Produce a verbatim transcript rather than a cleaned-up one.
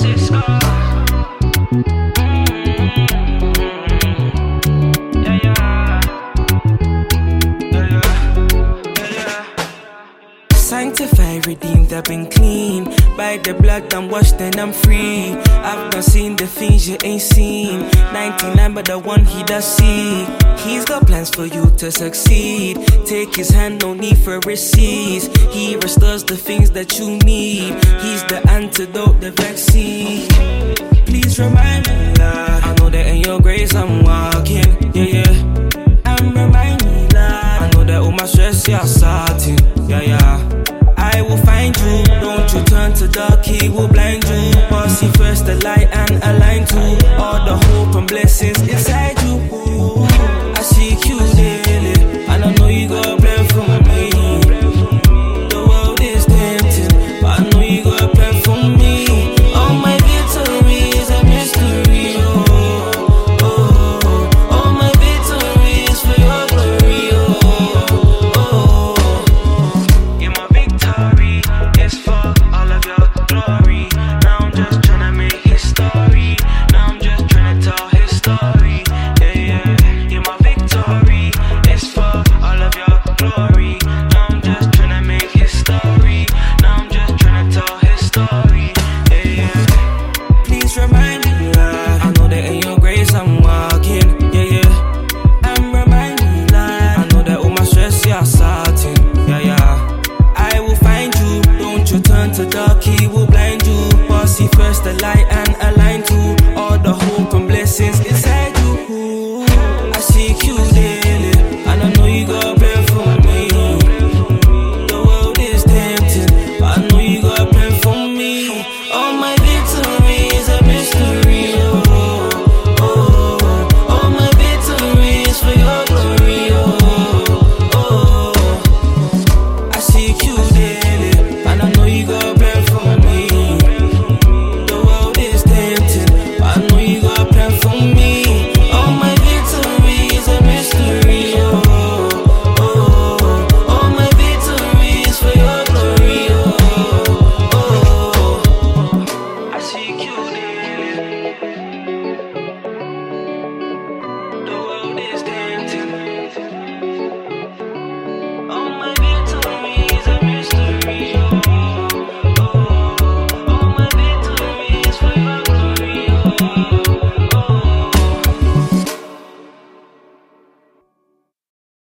Cisco. Sanctified, redeemed, I've been clean. By the blood I'm washed and I'm free. I've not seen the things you ain't seen. ninety-nine but the one he does see. He's got plans for you to succeed. Take his hand, no need for receipts. He restores the things that you need. He's the antidote, the vaccine. Please remind me, Lord, I know that in your grace I'm walking. Yeah, yeah. And remind me, Lord, I know that all my stress, you're sorting. Yeah, yeah. I will find you, don't you turn to dark, he will blind you. But see first the light and align to all the hope and blessings. It's